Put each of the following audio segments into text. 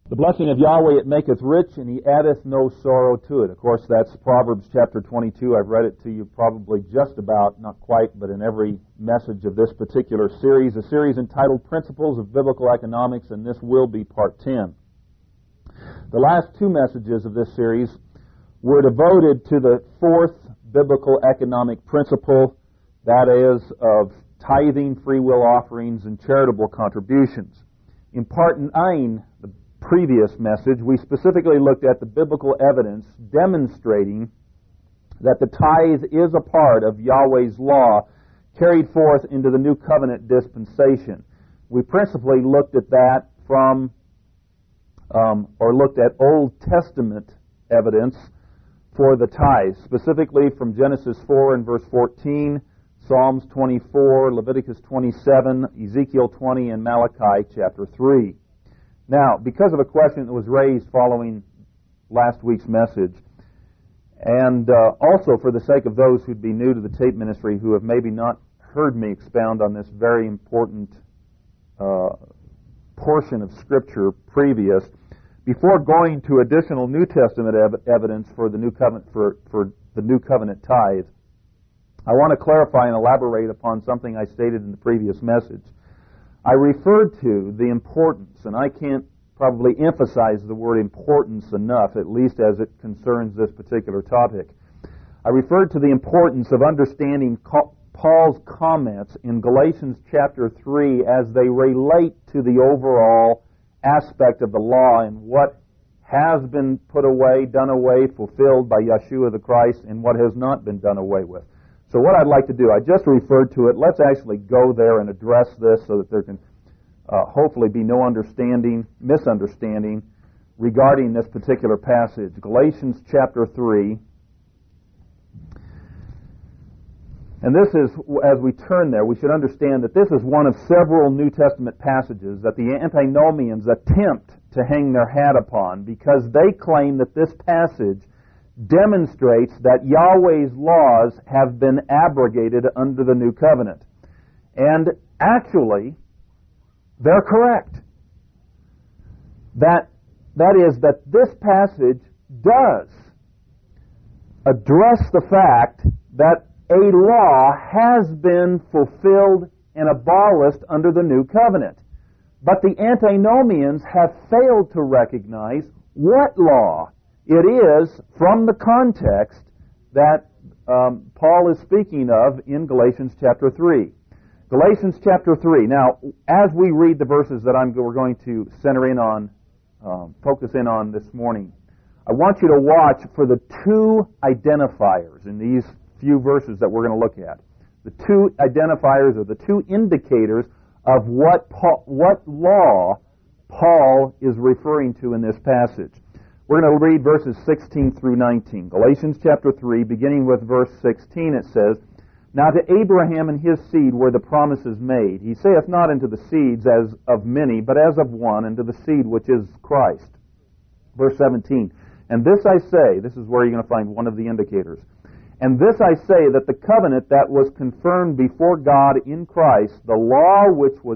The blessing of Yahweh, it maketh rich, and He addeth no sorrow to it. Of course, that's Proverbs chapter 22. I've read it to you probably just about, not quite, but in every message of this particular series, a series entitled Principles of Biblical Economics, and this will be part 10. The last two messages of this series were devoted to the fourth biblical economic principle, that is, of tithing, free will offerings, and charitable contributions. In part 9, the previous message, we specifically looked at the biblical evidence demonstrating that the tithe is a part of Yahweh's law carried forth into the New Covenant dispensation. We principally looked at that looked at Old Testament evidence for the tithe, specifically from Genesis 4 and verse 14, Psalms 24, Leviticus 27, Ezekiel 20, and Malachi chapter 3. Now, because of a question that was raised following last week's message, and also for the sake of those who'd be new to the tape ministry who have maybe not heard me expound on this very important portion of Scripture previous, before going to additional New Testament evidence for the New Covenant for the New Covenant tithe, I want to clarify and elaborate upon something I stated in the previous message. I referred to the importance, and I can't probably emphasize the word importance enough, at least as it concerns this particular topic. I referred to the importance of understanding Paul's comments in Galatians chapter 3 as they relate to the overall aspect of the law and what has been put away, done away, fulfilled by Yeshua the Christ, and what has not been done away with. So what I'd like to do, I just referred to it. Let's actually go there and address this so that there can hopefully be no misunderstanding regarding this particular passage. Galatians chapter 3. And this is, as we turn there, we should understand that this is one of several New Testament passages that the antinomians attempt to hang their hat upon because they claim that this passage demonstrates that Yahweh's laws have been abrogated under the New Covenant. And actually, they're correct. That is, that this passage does address the fact that a law has been fulfilled and abolished under the New Covenant. But the antinomians have failed to recognize what law it is from the context that Paul is speaking of in Galatians chapter 3. Galatians chapter 3. Now, as we read the verses that we're going to focus in on this morning, I want you to watch for the two identifiers in these few verses that we're going to look at. The two identifiers or the two indicators of what law Paul is referring to in this passage. We're going to read verses 16 through 19. Galatians chapter 3, beginning with verse 16, it says, Now to Abraham and his seed were the promises made. He saith not unto the seeds as of many, but as of one, and to the seed which is Christ. Verse 17, And this I say, this is where you're going to find one of the indicators, And this I say, that the covenant that was confirmed before God in Christ, the law which was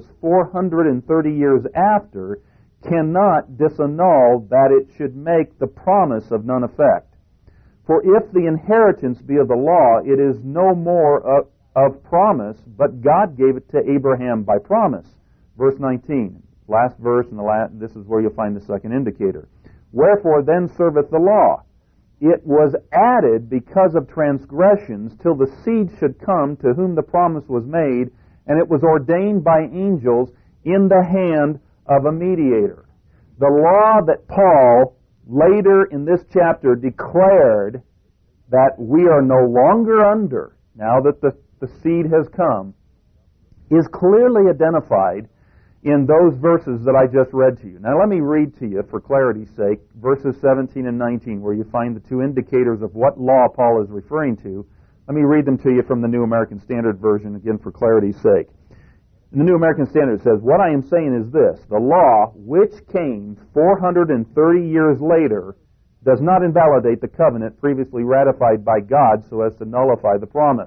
430 years after, cannot disannul that it should make the promise of none effect. For if the inheritance be of the law, it is no more of promise, but God gave it to Abraham by promise. Verse 19, last verse, and this is where you'll find the second indicator. Wherefore then serveth the law? It was added because of transgressions till the seed should come to whom the promise was made, and it was ordained by angels in the hand of a mediator. The law that Paul later in this chapter declared that we are no longer under, now that the seed has come, is clearly identified in those verses that I just read to you. Now let me read to you, for clarity's sake, verses 17 and 19, where you find the two indicators of what law Paul is referring to. Let me read them to you from the New American Standard Version, again for clarity's sake. In the New American Standard it says, What I am saying is this, the law which came 430 years later does not invalidate the covenant previously ratified by God so as to nullify the promise.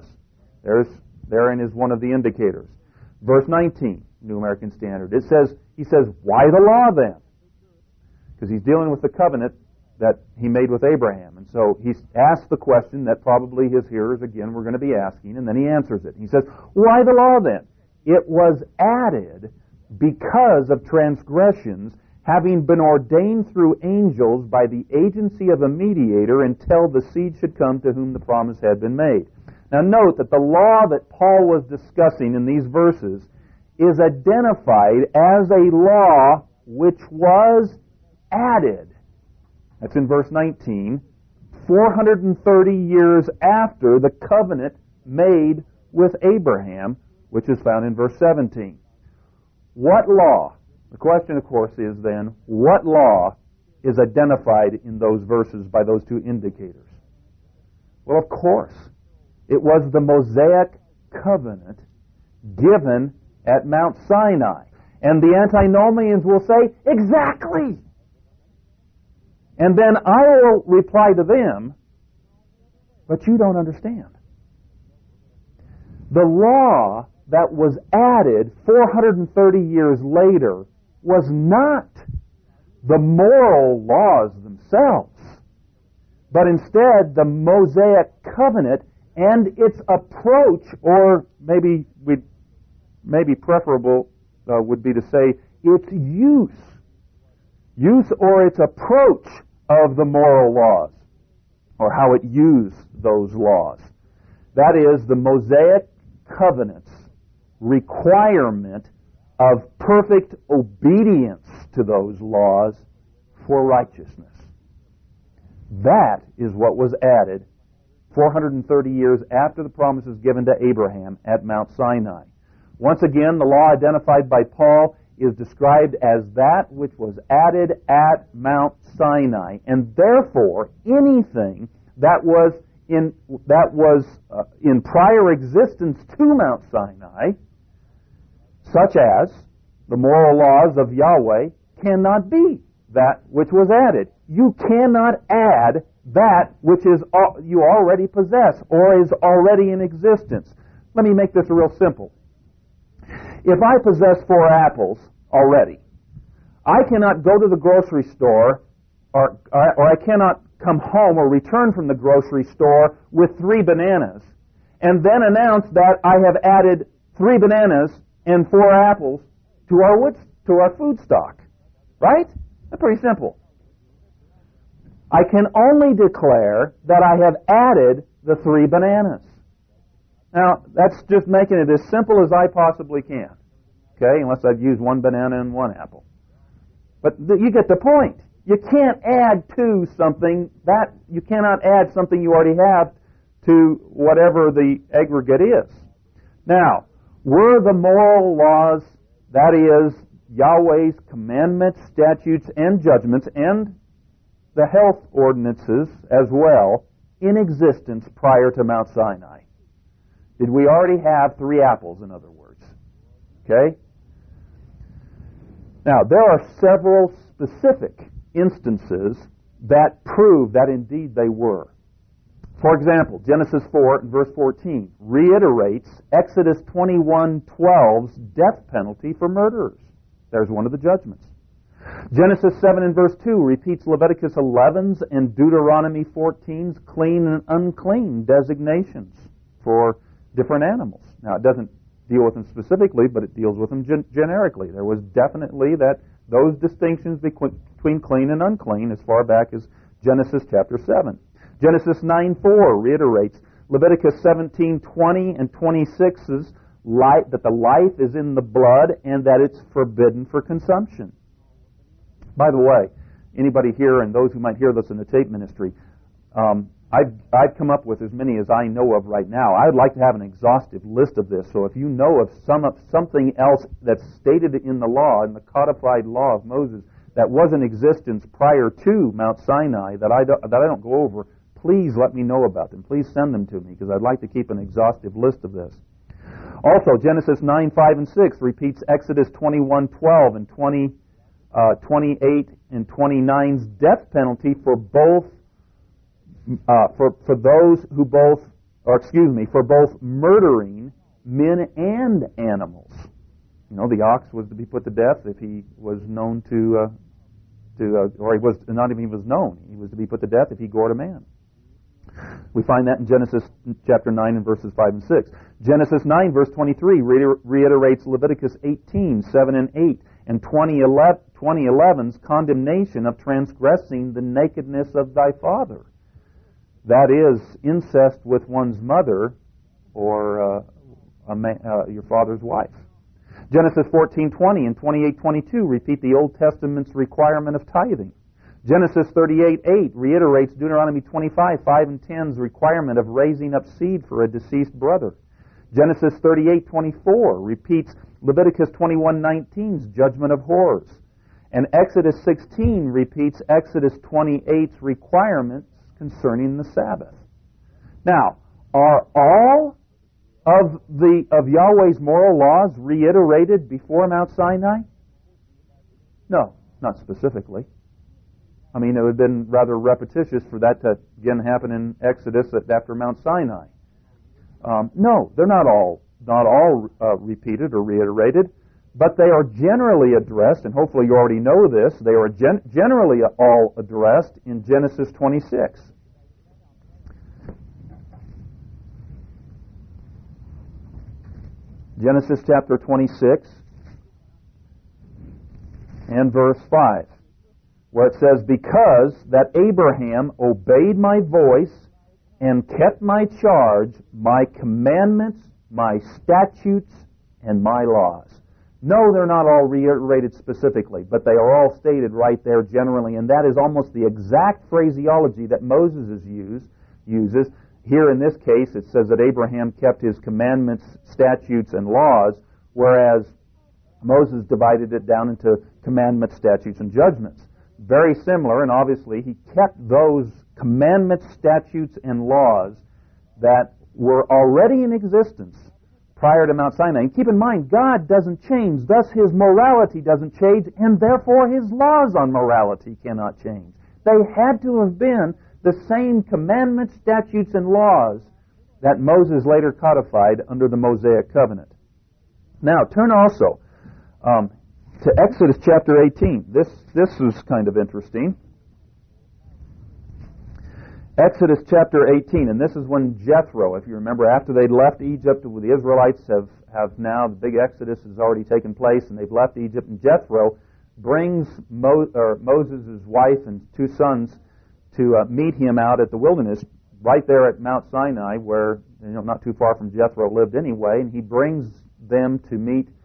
Therein is one of the indicators. Verse 19, New American Standard. He says, why the law then? because he's dealing with the covenant that he made with Abraham. And so he's asked the question that probably his hearers, again, were going to be asking, and then he answers it. He says, why the law then? It was added because of transgressions, having been ordained through angels by the agency of a mediator until the seed should come to whom the promise had been made. Now note that the law that Paul was discussing in these verses is identified as a law which was added. That's in verse 19, 430 years after the covenant made with Abraham, which is found in verse 17. What law? The question, of course, is then, what law is identified in those verses by those two indicators? Well, of course, it was the Mosaic covenant given at Mount Sinai. And the antinomians will say, exactly! And then I will reply to them, but you don't understand. The law that was added 430 years later was not the moral laws themselves, but instead the Mosaic covenant and its approach, or maybe preferable would be to say its use or its approach of the moral laws, or how it used those laws. That is, the Mosaic covenant's requirement of perfect obedience to those laws for righteousness. That is what was added 430 years after the promises given to Abraham at Mount Sinai. Once again, the law identified by Paul is described as that which was added at Mount Sinai, and therefore anything that was in prior existence to Mount Sinai, such as the moral laws of Yahweh, cannot be that which was added. You cannot add that which is you already possess or is already in existence. Let me make this real simple. If I possess 4 apples already, I cannot go to the grocery store or I cannot come home or return from the grocery store with 3 bananas and then announce that I have added 3 bananas and 4 apples to our food stock. Right? That's pretty simple. I can only declare that I have added the 3 bananas. Now, that's just making it as simple as I possibly can. Okay, unless I've used 1 banana and 1 apple. But you get the point. You can't add to something that you cannot add something you already have to whatever the aggregate is. Now, were the moral laws, that is, Yahweh's commandments, statutes, and judgments, and the health ordinances as well, in existence prior to Mount Sinai? Did we already have 3 apples, in other words? Okay? Now, there are several specific instances that prove that indeed they were. For example, Genesis 4 and verse 14 reiterates Exodus 21:12's death penalty for murderers. There's one of the judgments. Genesis 7 and verse 2 repeats Leviticus 11's and Deuteronomy 14's clean and unclean designations for different animals. Now, it doesn't deal with them specifically, but it deals with them generically. There was definitely those distinctions between clean and unclean as far back as Genesis chapter 7. Genesis 9:4 reiterates Leviticus 17:20 and 26's that the life is in the blood and that it's forbidden for consumption. By the way, anybody here and those who might hear this in the tape ministry, I've come up with as many as I know of right now. I would like to have an exhaustive list of this. So if you know of something else that's stated in the law, in the codified law of Moses, that was in existence prior to Mount Sinai that I don't go over, please let me know about them. Please send them to me because I'd like to keep an exhaustive list of this. Also, Genesis 9:5 and 6 repeats Exodus 21:12 and 28 and 29's death penalty for both. For both murdering men and animals. You know, the ox was to be put to death if he was known to or he was not even was known. He was to be put to death if he gored a man. We find that in Genesis chapter 9 and verses 5 and 6. Genesis 9 verse 23 reiterates Leviticus 18, 7 and 8, and 20:11's condemnation of transgressing the nakedness of thy father. That is, incest with one's mother or your father's wife. Genesis 14:20 and 28:22 repeat the Old Testament's requirement of tithing. Genesis 38:8 reiterates Deuteronomy 25, 5 and 10's requirement of raising up seed for a deceased brother. Genesis 38:24 repeats Leviticus 21:19's judgment of whores. And Exodus 16 repeats Exodus 28's requirements concerning the Sabbath. Now, are all of Yahweh's moral laws reiterated before Mount Sinai? No, not specifically. I mean, it would have been rather repetitious for that to again happen in Exodus after Mount Sinai. No, they're not all repeated or reiterated, but they are generally addressed, and hopefully you already know this, they are generally all addressed in Genesis 26. Genesis chapter 26 and verse 5, where it says, "Because that Abraham obeyed my voice and kept my charge, my commandments, my statutes, and my laws." No, they're not all reiterated specifically, but they are all stated right there generally, and that is almost the exact phraseology that Moses uses. Here in this case, it says that Abraham kept his commandments, statutes, and laws, whereas Moses divided it down into commandments, statutes, and judgments. Very similar, and obviously he kept those commandments, statutes, and laws that were already in existence prior to Mount Sinai. And keep in mind, God doesn't change, thus His morality doesn't change, and therefore His laws on morality cannot change. They had to have been the same commandments, statutes, and laws that Moses later codified under the Mosaic covenant. Now, turn also to Exodus chapter 18. This is kind of interesting. Exodus chapter 18, and this is when Jethro, if you remember, after they'd left Egypt, the Israelites have now, the big Exodus has already taken place, and they've left Egypt, and Jethro brings Moses' wife and two sons to meet him out at the wilderness, right there at Mount Sinai, where, not too far from Jethro lived anyway, and he brings them to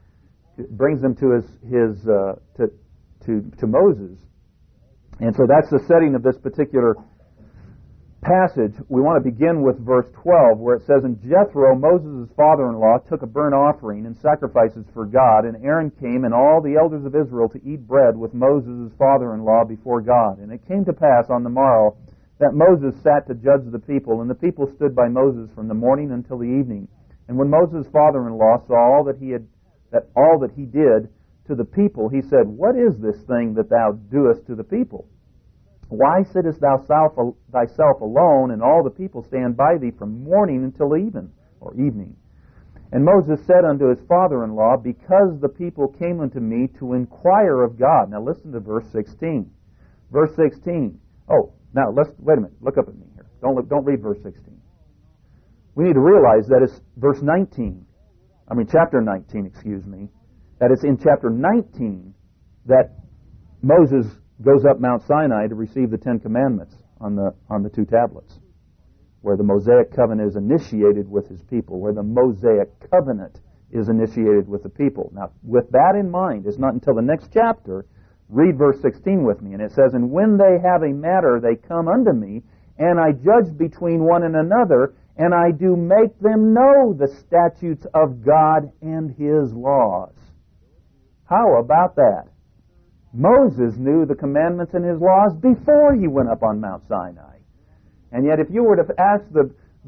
Moses. And so that's the setting of this particular passage. We want to begin with verse 12, where it says, "And Jethro, Moses' father-in-law, took a burnt offering and sacrifices for God, and Aaron came and all the elders of Israel to eat bread with Moses' father-in-law before God. And it came to pass on the morrow that Moses sat to judge the people, and the people stood by Moses from the morning until the evening. And when Moses' father-in-law saw all that he did to the people, he said, What is this thing that thou doest to the people? Why sittest thou thyself alone, and all the people stand by thee from morning until evening? And Moses said unto his father-in-law, Because the people came unto me to inquire of God." Now listen to verse 16. Verse 16. Oh, now wait a minute. Look up at me here. Don't read verse 16. We need to realize that it's chapter 19, that it's in chapter 19 that Moses goes up Mount Sinai to receive the Ten Commandments on the two tablets, where the Mosaic covenant is initiated with his people, where the Mosaic covenant is initiated with the people. Now, with that in mind, it's not until the next chapter, read verse 16 with me, and it says, "And when they have a matter, they come unto me, and I judge between one and another, and I do make them know the statutes of God and His laws." How about that? Moses knew the commandments and his laws before he went up on Mount Sinai. And yet if you were to ask the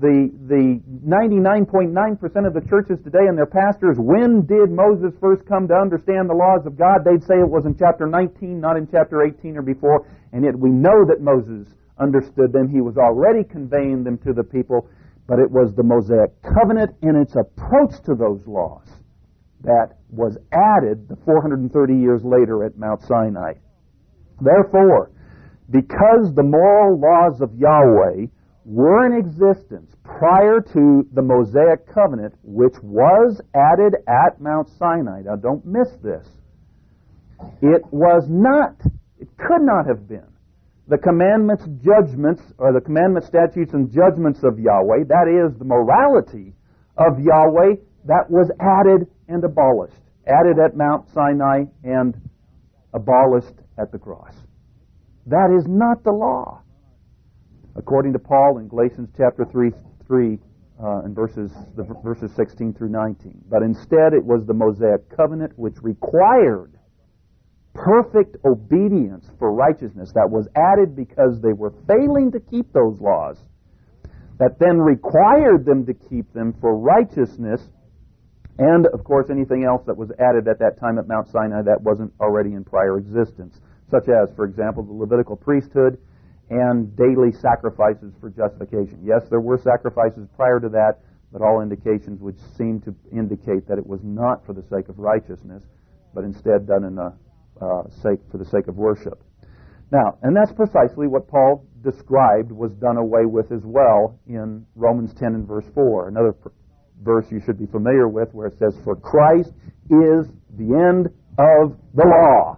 99.9% of the churches today and their pastors, when did Moses first come to understand the laws of God, they'd say it was in chapter 19, not in chapter 18 or before. And yet we know that Moses understood them. He was already conveying them to the people. But it was the Mosaic covenant and its approach to those laws that was added the 430 years later at Mount Sinai. Therefore, because the moral laws of Yahweh were in existence prior to the Mosaic covenant, which was added at Mount Sinai. Now, don't miss this. It could not have been the commandments, judgments, or the commandments, statutes, and judgments of Yahweh, that is, the morality of Yahweh, that was added and abolished. Added at Mount Sinai and abolished at the cross. That is not the law. According to Paul in Galatians chapter 3, and verses 16 through 19. But instead it was the Mosaic covenant which required perfect obedience for righteousness, that was added because they were failing to keep those laws, that then required them to keep them for righteousness, and of course anything else that was added at that time at Mount Sinai that wasn't already in prior existence, such as, for example, the Levitical priesthood and daily sacrifices for justification. Yes, there were sacrifices prior to that, but all indications would seem to indicate that it was not for the sake of righteousness, but instead done in for the sake of worship. Now, and that's precisely what Paul described was done away with as well in Romans 10 and verse 4. Another verse you should be familiar with where it says, "For Christ is the end of the law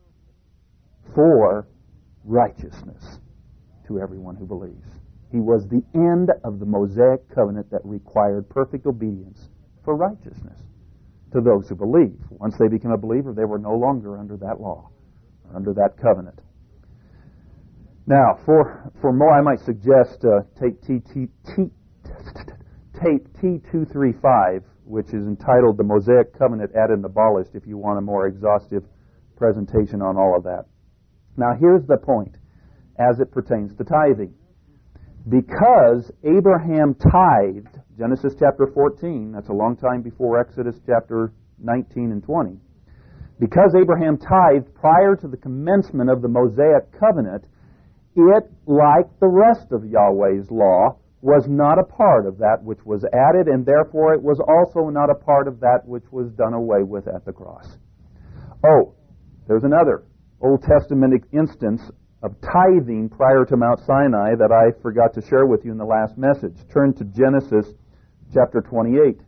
for righteousness to everyone who believes." He was the end of the Mosaic covenant that required perfect obedience for righteousness to those who believe. Once they became a believer, they were no longer under that law, or under that covenant. Now, for more, I might suggest tape T235, which is entitled "The Mosaic Covenant Added and Abolished," if you want a more exhaustive presentation on all of that. Now, here's the point as it pertains to tithing. Because Abraham tithed, Genesis chapter 14, that's a long time before Exodus chapter 19 and 20. Because Abraham tithed prior to the commencement of the Mosaic covenant, it, like the rest of Yahweh's law, was not a part of that which was added, and therefore it was also not a part of that which was done away with at the cross. Oh, there's another Old Testament instance of tithing prior to Mount Sinai that I forgot to share with you in the last message. Turn to Genesis chapter 28.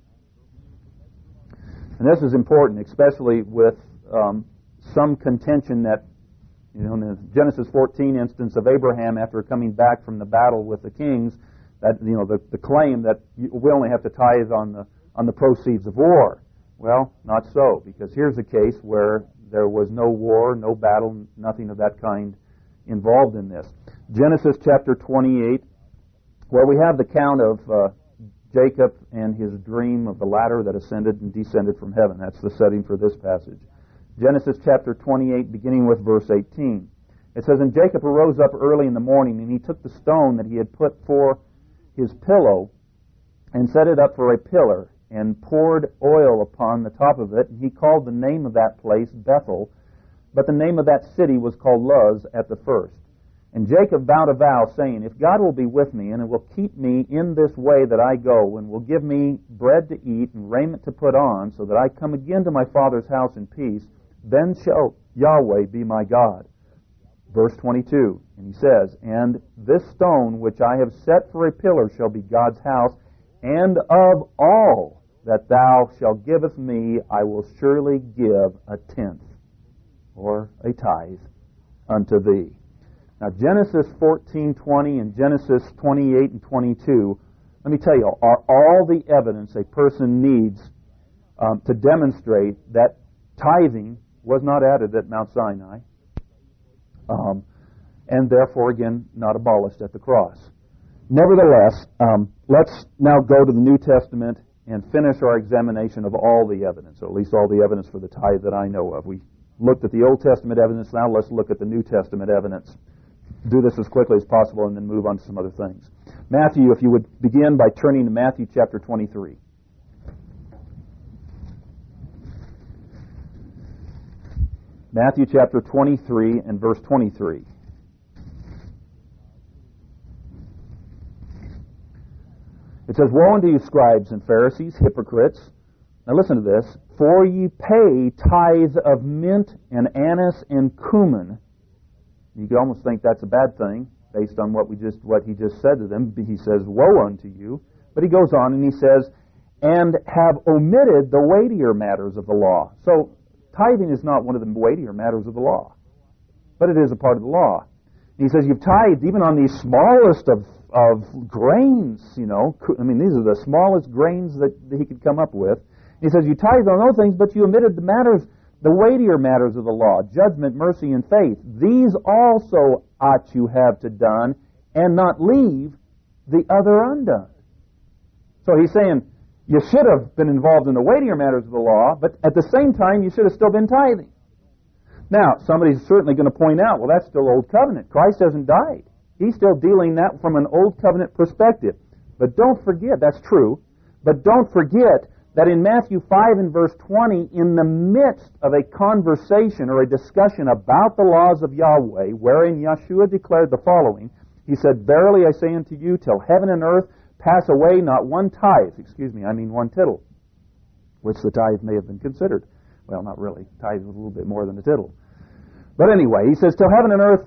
And this is important, especially with some contention that, in the Genesis 14 instance of Abraham after coming back from the battle with the kings, that the claim that we only have to tithe on the proceeds of war. Well, not so, because here's a case where there was no war, no battle, nothing of that kind involved in this. Genesis chapter 28, where we have the count of Jacob and his dream of the ladder that ascended and descended from heaven. That's the setting for this passage. Genesis chapter 28, beginning with verse 18. It says, "And Jacob arose up early in the morning, and he took the stone that he had put for his pillow, and set it up for a pillar, and poured oil upon the top of it. And he called the name of that place Bethel, but the name of that city was called Luz at the first. And Jacob vowed a vow, saying, If God will be with me, and will keep me in this way that I go, and will give me bread to eat and raiment to put on, so that I come again to my father's house in peace, then shall Yahweh be my God." Verse 22, and he says, "And this stone which I have set for a pillar shall be God's house, and of all that thou shalt giveth me, I will surely give a tenth," or a tithe, "unto thee." Now, Genesis 14:20 and Genesis 28 and 22, let me tell you, are all the evidence a person needs to demonstrate that tithing was not added at Mount Sinai, and therefore, again, not abolished at the cross. Nevertheless, let's now go to the New Testament and finish our examination of all the evidence, or at least all the evidence for the tithe that I know of. We looked at the Old Testament evidence, now let's look at the New Testament evidence. Do this as quickly as possible and then move on to some other things. Matthew, if you would begin by turning to Matthew chapter 23. Matthew chapter 23 and verse 23. It says, "Woe unto you, scribes and Pharisees, hypocrites." Now listen to this. "For ye pay tithes of mint and anise and cumin, You could almost think that's a bad thing based on what he just said to them. He says, "Woe unto you." But he goes on and he says, "And have omitted the weightier matters of the law." So tithing is not one of the weightier matters of the law, but it is a part of the law. And he says, "You've tithed even on the smallest of grains." These are the smallest grains that he could come up with. He says, "You tithed on those things, but you omitted the weightier matters of the law, judgment, mercy, and faith. These also ought you have to done, and not leave the other undone." So he's saying, you should have been involved in the weightier matters of the law, but at the same time, you should have still been tithing. Now, somebody's certainly going to point out, well, that's still Old Covenant. Christ hasn't died. He's still dealing that from an Old Covenant perspective. But don't forget, that's true, but don't forget that in Matthew 5 and verse 20, in the midst of a conversation or a discussion about the laws of Yahweh, wherein Yeshua declared the following, he said, "Verily I say unto you, till heaven and earth pass away, not one tithe," one tittle, which the tithe may have been considered. Well, not really. Tithe was a little bit more than a tittle. But anyway, he says, "Till heaven and earth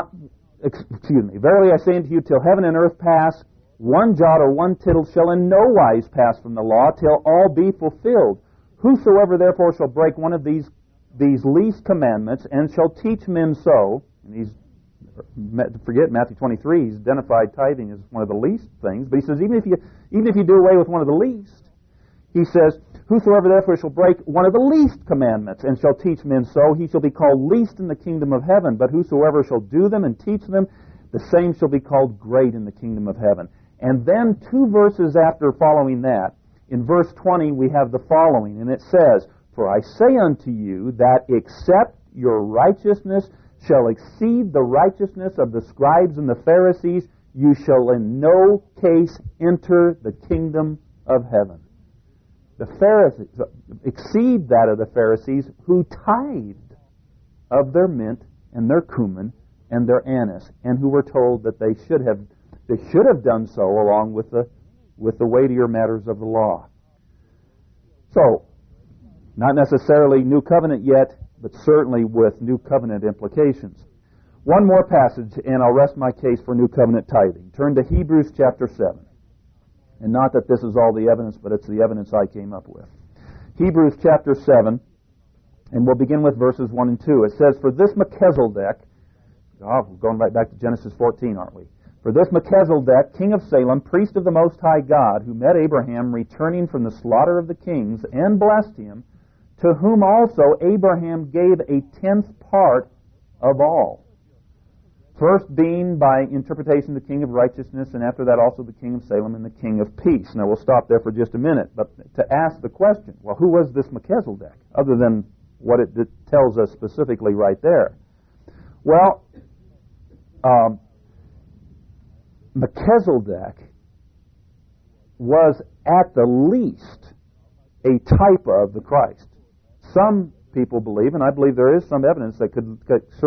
verily I say unto you, till heaven and earth pass, one jot or one tittle shall in no wise pass from the law, till all be fulfilled. Whosoever therefore shall break one of these least commandments, and shall teach men so," and forget Matthew 23, he's identified tithing as one of the least things, but he says, even if you do away with one of the least, he says, "Whosoever therefore shall break one of the least commandments, and shall teach men so, he shall be called least in the kingdom of heaven. But whosoever shall do them and teach them, the same shall be called great in the kingdom of heaven." And then 2 verses after following that, in verse 20, we have the following, and it says, "For I say unto you that except your righteousness shall exceed the righteousness of the scribes and the Pharisees, you shall in no case enter the kingdom of heaven." The Pharisees exceed that of the Pharisees, who tithed of their mint and their cumin and their anise, and who were told that they should have done so along with the weightier matters of the law. So, not necessarily New Covenant yet, but certainly with New Covenant implications. One more passage, and I'll rest my case for New Covenant tithing. Turn to Hebrews chapter 7. And not that this is all the evidence, but it's the evidence I came up with. Hebrews chapter 7, and we'll begin with verses 1 and 2. It says, "For this Melchizedek," we're going right back to Genesis 14, aren't we? "For this Melchizedek, king of Salem, priest of the Most High God, who met Abraham returning from the slaughter of the kings, and blessed him, to whom also Abraham gave a 10th part of all. First being by interpretation the king of righteousness, and after that also the king of Salem and the king of peace." Now we'll stop there for just a minute, but to ask the question, well, who was this Melchizedek, other than what it tells us specifically right there? Well, Melchizedek was at the least a type of the Christ. Some people believe, and I believe there is some evidence that could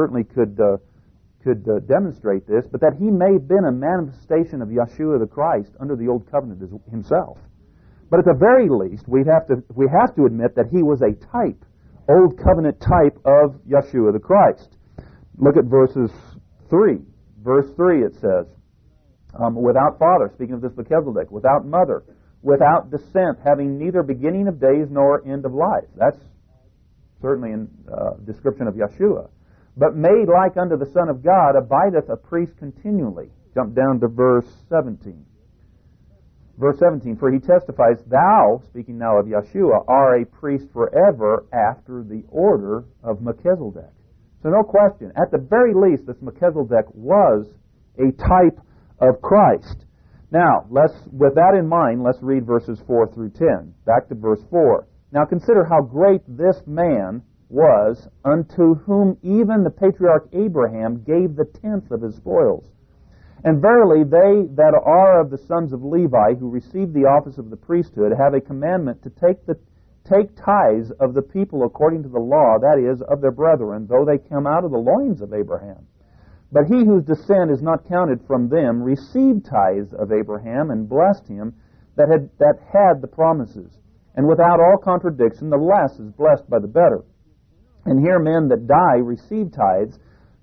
demonstrate this, but that he may have been a manifestation of Yeshua the Christ under the Old Covenant himself. But at the very least, we have to admit that he was a type, Old Covenant type of Yeshua the Christ. Look at verses 3. Verse 3 it says, "Without father," speaking of this Melchizedek, "without mother, without descent, having neither beginning of days nor end of life." That's certainly a description of Yeshua. "But made like unto the Son of God, abideth a priest continually." Jump down to verse 17. Verse 17, "For he testifies, thou," speaking now of Yeshua, "are a priest forever after the order of Melchizedek." So no question, at the very least, this Melchizedek was a type of Christ. Now, with that in mind, let's read verses 4 through 10. Back to verse 4. "Now consider how great this man was, unto whom even the patriarch Abraham gave the 10th of his spoils. And verily they that are of the sons of Levi, who received the office of the priesthood, have a commandment to take tithes of the people according to the law, that is, of their brethren, though they come out of the loins of Abraham. But he whose descent is not counted from them received tithes of Abraham, and blessed him that had the promises. And without all contradiction, the less is blessed by the better. And here men that die receive tithes,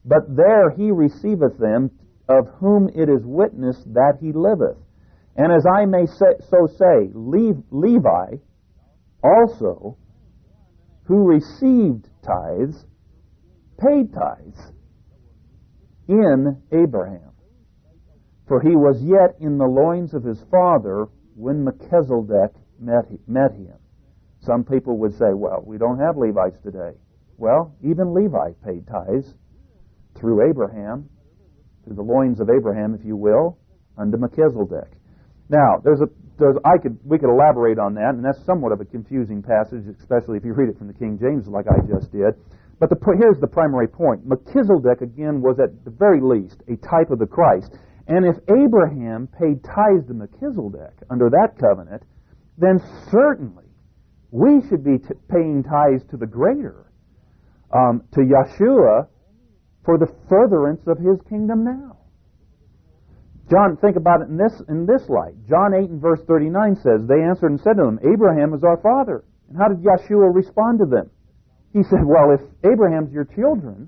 but there he receiveth them, of whom it is witnessed that he liveth. And as I may so say, Levi also, who received tithes, paid tithes in Abraham. For he was yet in the loins of his father when Melchizedek met him. Some people would say, well, we don't have Levites today. Well, even Levi paid tithes through Abraham, through the loins of Abraham, if you will, unto Melchizedek. Now, we could elaborate on that, and that's somewhat of a confusing passage, especially if you read it from the King James like I just did. But here's the primary point. Melchizedek, again, was at the very least a type of the Christ. And if Abraham paid tithes to Melchizedek under that covenant, then certainly we should be paying tithes to the greater, to Yeshua, for the furtherance of his kingdom now. John, think about it in this light. John 8 and verse 39 says, they answered and said to him, Abraham is our father. And how did Yeshua respond to them? He said, well, if Abraham's your children,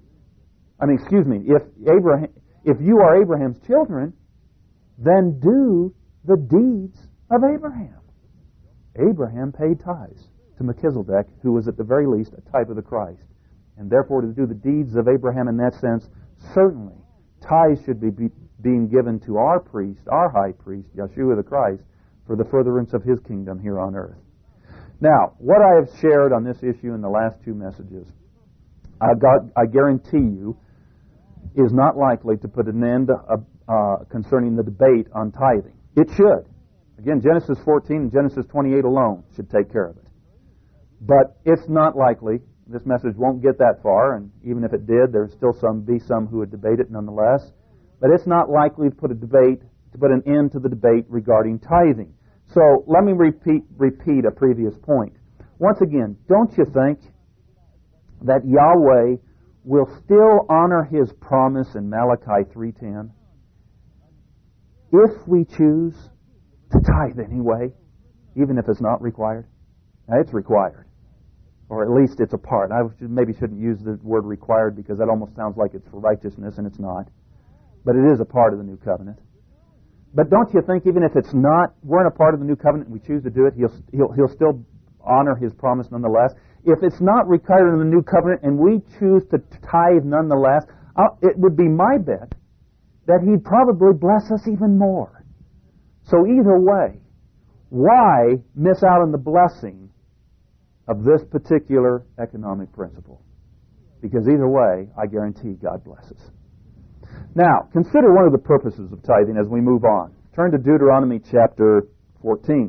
if you are Abraham's children, then do the deeds of Abraham. Abraham paid tithes to Melchizedek, who was at the very least a type of the Christ. And therefore, to do the deeds of Abraham in that sense, certainly tithes should be being given to our priest, our high priest, Yeshua the Christ, for the furtherance of his kingdom here on earth. Now, what I have shared on this issue in the last two messages, I guarantee you, is not likely to put an end concerning the debate on tithing. It should. Again, Genesis 14 and Genesis 28 alone should take care of it. But it's not likely. This message won't get that far, and even if it did, there's still be some who would debate it nonetheless. But it's not likely to put an end to the debate regarding tithing. So let me repeat a previous point. Once again, don't you think that Yahweh will still honor his promise in Malachi 3:10 if we choose to tithe anyway, even if it's not required? Now, it's required, or at least it's a part. I maybe shouldn't use the word required because that almost sounds like it's for righteousness, and it's not. But it is a part of the new covenant. But don't you think even if we're in a part of the new covenant and we choose to do it, he'll still honor his promise nonetheless? If it's not required in the new covenant and we choose to tithe nonetheless, it would be my bet that he'd probably bless us even more. So either way, why miss out on the blessing of this particular economic principle? Because either way, I guarantee God blesses. Now, consider one of the purposes of tithing as we move on. Turn to Deuteronomy chapter 14.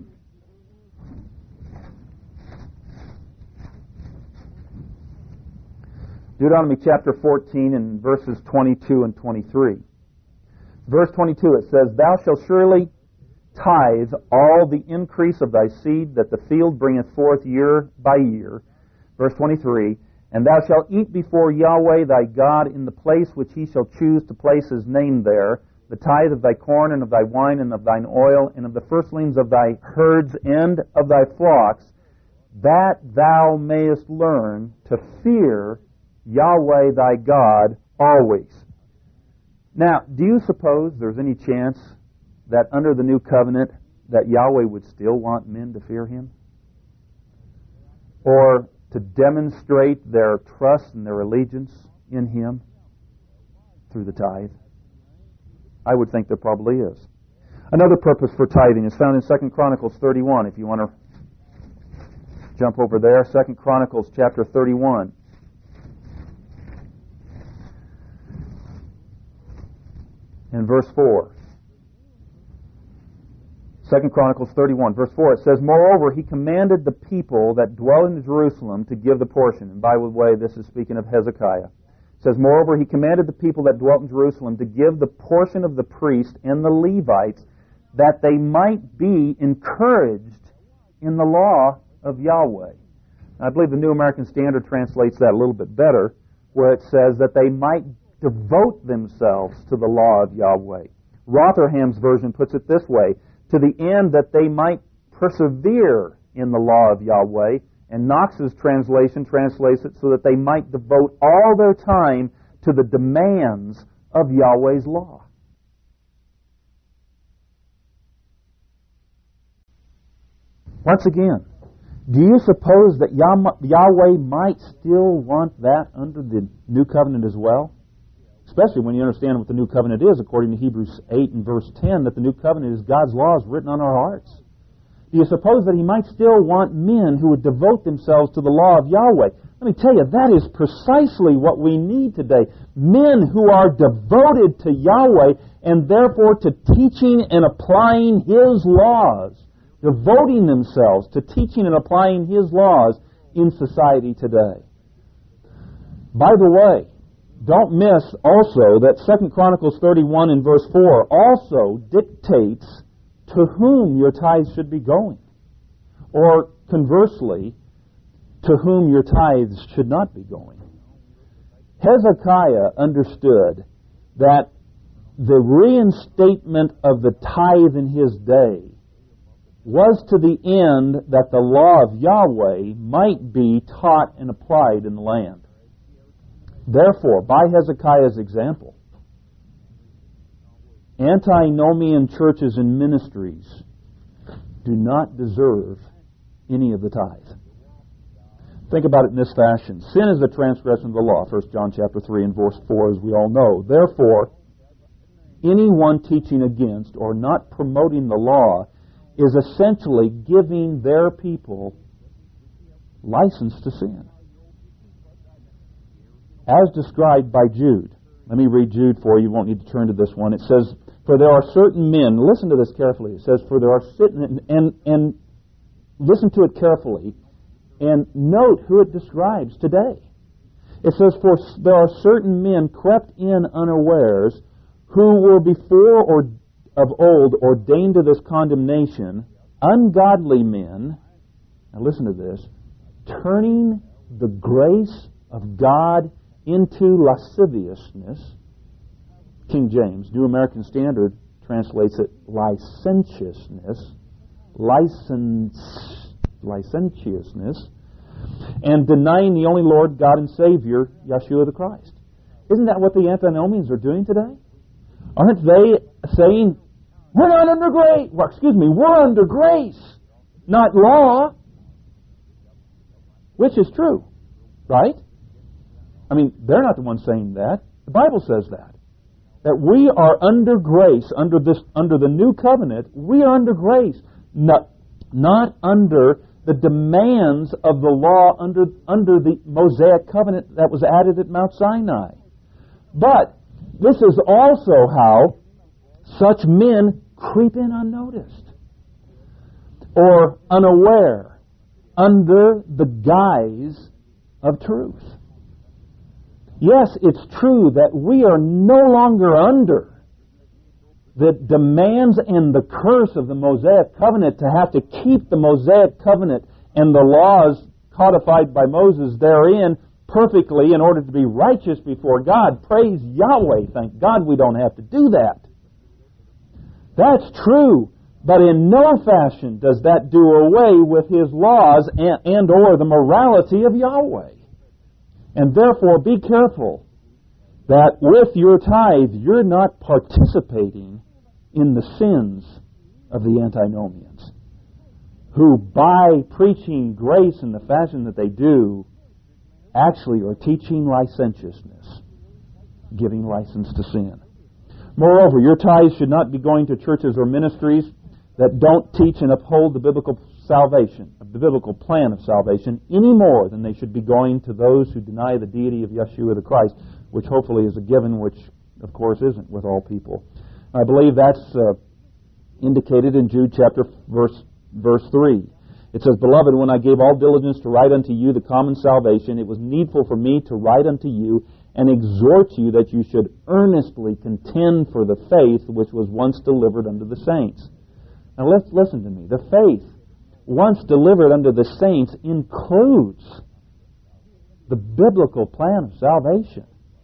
Deuteronomy chapter 14 and verses 22 and 23. Verse 22, it says, Thou shalt surely tithe all the increase of thy seed that the field bringeth forth year by year. Verse 23, And thou shalt eat before Yahweh thy God in the place which he shall choose to place his name there, the tithe of thy corn and of thy wine and of thine oil and of the firstlings of thy herds and of thy flocks, that thou mayest learn to fear Yahweh thy God always. Now, do you suppose there's any chance that under the new covenant that Yahweh would still want men to fear him? Or to demonstrate their trust and their allegiance in him through the tithe? I would think there probably is. Another purpose for tithing is found in 2 Chronicles 31, if you want to jump over there. 2 Chronicles chapter 31. In verse 4. 2 Chronicles 31, verse 4, it says, Moreover, he commanded the people that dwell in Jerusalem to give the portion. And by the way, this is speaking of Hezekiah. It says, Moreover, he commanded the people that dwelt in Jerusalem to give the portion of the priest and the Levites, that they might be encouraged in the law of Yahweh. I believe the New American Standard translates that a little bit better, where it says that they might devote themselves to the law of Yahweh. Rotherham's version puts it this way, to the end that they might persevere in the law of Yahweh. And Knox's translation translates it so that they might devote all their time to the demands of Yahweh's law. Once again, do you suppose that Yahweh might still want that under the New Covenant as well? Especially when you understand what the New Covenant is, according to Hebrews 8 and verse 10, that the New Covenant is God's laws written on our hearts. Do you suppose that He might still want men who would devote themselves to the law of Yahweh? Let me tell you, that is precisely what we need today. Men who are devoted to Yahweh and therefore to teaching and applying His laws. Devoting themselves to teaching and applying His laws in society today. By the way, don't miss also that 2 Chronicles 31 and verse 4 also dictates to whom your tithes should be going. Or conversely, to whom your tithes should not be going. Hezekiah understood that the reinstatement of the tithe in his day was to the end that the law of Yahweh might be taught and applied in the land. Therefore, by Hezekiah's example, antinomian churches and ministries do not deserve any of the tithe. Think about it in this fashion. Sin is the transgression of the law, 1 John chapter 3 and verse 4, as we all know. Therefore, anyone teaching against or not promoting the law is essentially giving their people license to sin. As described by Jude. Let me read Jude for you. You won't need to turn to this one. It says, for there are certain men, listen to this carefully. It says, for there are certain, and listen to it carefully, and note who it describes today. It says, for there are certain men crept in unawares, who were before or of old ordained to this condemnation, ungodly men, now listen to this, turning the grace of God into licentiousness. King James, New American Standard, translates it licentiousness, licentiousness, and denying the only Lord, God, and Savior, Yeshua the Christ. Isn't that what the antinomians are doing today? Aren't they saying, we're not under grace. Well, we're under grace, not law. Which is true, right? I mean, they're not the ones saying that. The Bible says that. That we are under grace, under the new covenant, we are under grace, not under the demands of the law under the Mosaic covenant that was added at Mount Sinai. But this is also how such men creep in unnoticed or unaware under the guise of truth. Yes, it's true that we are no longer under the demands and the curse of the Mosaic covenant to have to keep the Mosaic covenant and the laws codified by Moses therein perfectly in order to be righteous before God. Praise Yahweh. Thank God we don't have to do that. That's true, but in no fashion does that do away with His laws and or the morality of Yahweh. And therefore, be careful that with your tithe, you're not participating in the sins of the antinomians, who by preaching grace in the fashion that they do, actually are teaching licentiousness, giving license to sin. Moreover, your tithes should not be going to churches or ministries that don't teach and uphold the biblical salvation, the biblical plan of salvation, any more than they should be going to those who deny the deity of Yeshua the Christ, which hopefully is a given, which of course isn't with all people. I believe that's indicated in Jude chapter verse 3. It says, Beloved, when I gave all diligence to write unto you the common salvation, it was needful for me to write unto you and exhort you that you should earnestly contend for the faith which was once delivered unto the saints. Now let's listen to me. The faith once delivered unto the saints includes the biblical plan of salvation.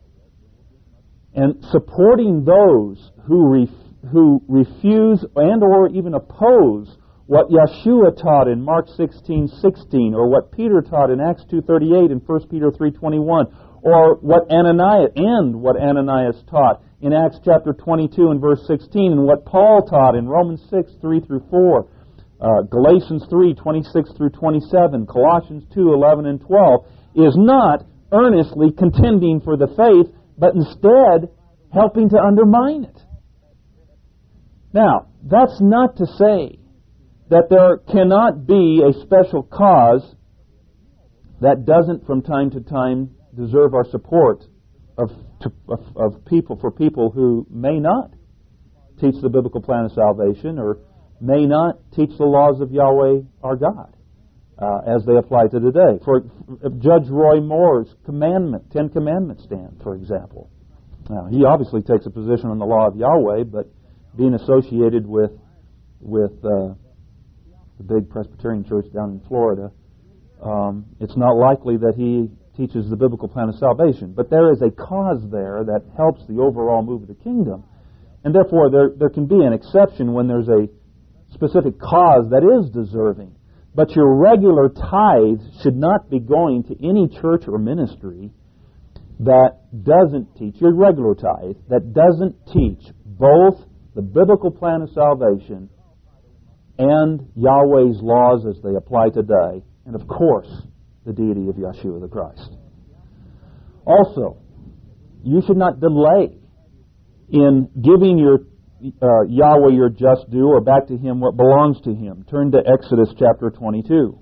And supporting those who refuse and or even oppose what Yeshua taught in Mark 16:16, or what Peter taught in Acts 2:38 and 1 Peter 3:21, or what Ananias taught in Acts chapter 22 and verse 16, and what Paul taught in Romans 6, 3 through 4, Galatians 3, 26 through 27, Colossians 2, 11 and 12, is not earnestly contending for the faith, but instead helping to undermine it. Now, that's not to say that there cannot be a special cause that doesn't from time to time deserve our support of people who may not teach the biblical plan of salvation or may not teach the laws of Yahweh our God as they apply to today. For Judge Roy Moore's Ten Commandment stand, for example. Now, he obviously takes a position on the law of Yahweh, but being associated with the big Presbyterian church down in Florida, it's not likely that he teaches the biblical plan of salvation. But there is a cause there that helps the overall move of the kingdom. And therefore, there can be an exception when there's a specific cause that is deserving. But your regular tithe should not be going to any church or ministry that doesn't teach, your regular tithe, that doesn't teach both the biblical plan of salvation and Yahweh's laws as they apply today, and of course, the deity of Yeshua the Christ. Also, you should not delay in giving your Yahweh your just due, or back to Him what belongs to Him. Turn to Exodus chapter 22.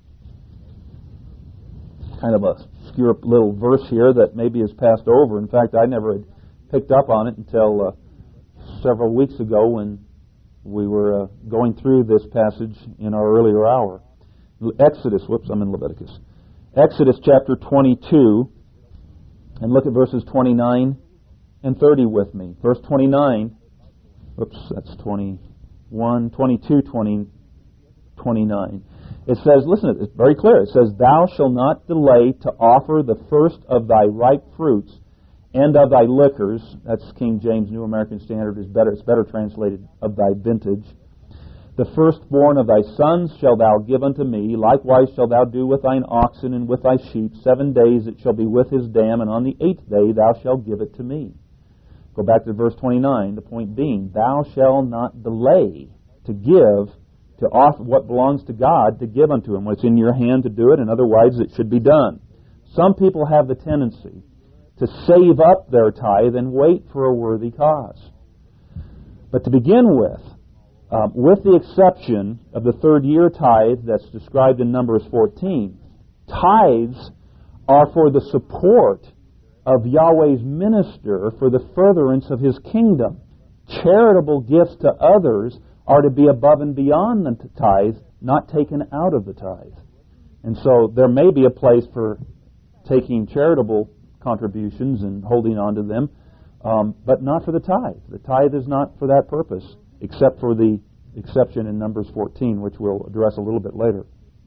Kind of a obscure little verse here that maybe is passed over. In fact, I never had picked up on it until several weeks ago when we were going through this passage in our earlier hour. I'm in Leviticus. Exodus chapter 22, and look at verses 29 and 30 with me. Verse 29, that's 21, 22, 20, 29. It says, listen, it's very clear. It says, "Thou shalt not delay to offer the first of thy ripe fruits and of thy liquors." That's King James New American Standard. It's better translated, "of thy vintage. The firstborn of thy sons shalt thou give unto me. Likewise shalt thou do with thine oxen and with thy sheep. 7 days it shall be with his dam, and on the 8th day thou shalt give it to me." Go back to verse 29, the point being, thou shalt not delay to give, to offer what belongs to God, to give unto Him. What's in your hand to do it, and otherwise it should be done. Some people have the tendency to save up their tithe and wait for a worthy cause. But to begin with the exception of the third year tithe that's described in Numbers 14, tithes are for the support of Yahweh's minister for the furtherance of His kingdom. Charitable gifts to others are to be above and beyond the tithe, not taken out of the tithe. And so there may be a place for taking charitable contributions and holding on to them, but not for the tithe. The tithe is not for that purpose, except for the exception in Numbers 14, which we'll address a little bit later.